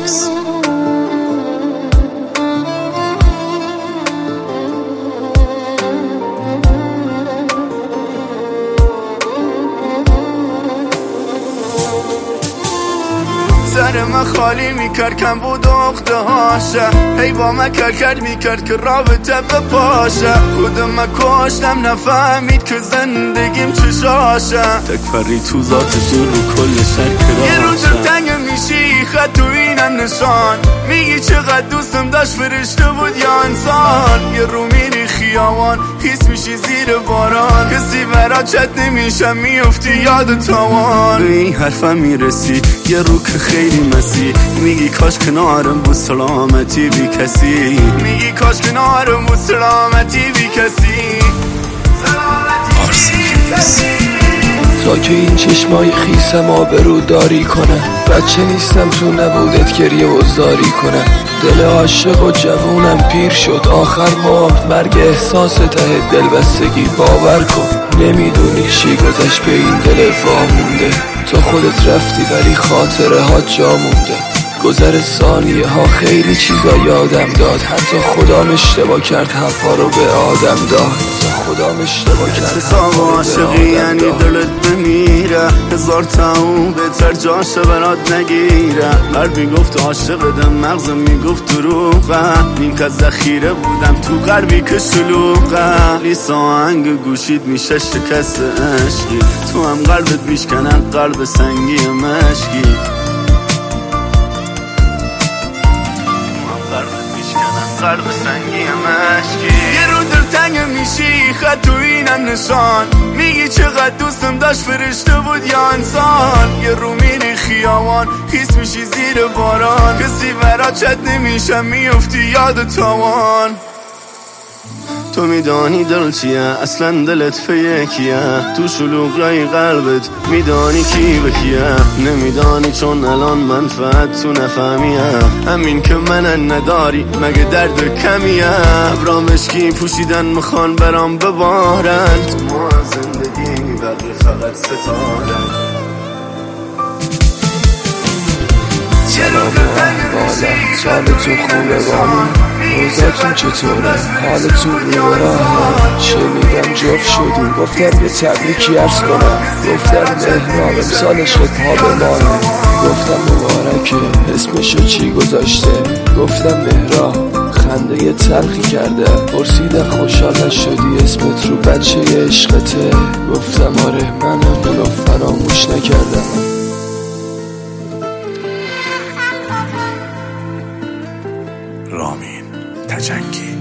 باکس. سر من خالی میکرد کم بود اخته هاشه، هی با من کرد میکرد که رابطه بپاشه. خودم من کشتم نفهمید که زندگیم چشاشه، تکفری تو ذاتش رو کل شکراشه. یه روز تنگ میشی خط تو اینم نشان، میگی چقدر دوستم داشت فرشته بود یا انسان. یه رو میری خیابان خیس میشی زیر باران، کسی برا چت نمیشه میفتی یاد تاوان. به این حرفم میرسی یه رو که خیلی مسی، میگی کاش کنارم بود سلامتی بی کسی، میگی کاش کنارم بود سلامتی بی کسی. تا که این چشمای خیسم آبرو داری کنه، بچه نیستم تو نبودت گریه و زاری کنه. دل عاشق و جوونم پیر شد آخر مرد، مرگ احساس ته دل بستگی باور کن. نمیدونی چی گذشت به این دل وامونده، تو خودت رفتی ولی خاطره ها جا مونده. گذر ثانیه ها خیلی چیزا یادم داد، حتی خودم اشتباه کرد حرفا رو به آدم داد. خودم اشتباه کرد حساب عاشقی یعنی دلت بمیره، هزار تاون بهتر جاشه برات نگیره. قلب میگفت عاشقدم مغزم میگفت دروغه، این که ذخیره بودم تو قلبی که شلوغه. لیس آهنگ گوشید میشه شکست عشقی، تو هم قلبت میشکنن قلب سنگی مشکی. قلب سنگی مشکی. یه رو دلتنگ میشی خط تو اینم نشان، میگی چقدر دوستم داشت فرشته بود یا انسان. یه رو میری خیابان خیس میشی زیر باران، کسی برا چت نمیشه میفتی یاد تاوان. تو میدانی دل چیه اصلا دلت فیکیه، تو شلوغای قلبت میدانی کی به کیه. نمیدانی چون الان منفعت تو نفهمیه، همین که من نداری مگه درد کمیه. ابرا مشکی پوشیدن میخوان برام ببارن، تو ما زندگی بقیه فقط ستاره. سالتون خوبه بانی، روزتون چطوره، حالتون روی راه. شنیدم جفت شدیم گفتم یه تبریکی عرض کنم، گفتم مهراب امسالش خطاب مانه. گفتم مبارکه اسمشو چی گذاشته، گفتم مهراب خنده تلخی کرده. پرسیدن خوشحال نشدی اسمت رو بچه عشقته، گفتم آره منم اونو فراموش نکردم. رامین تجنگی.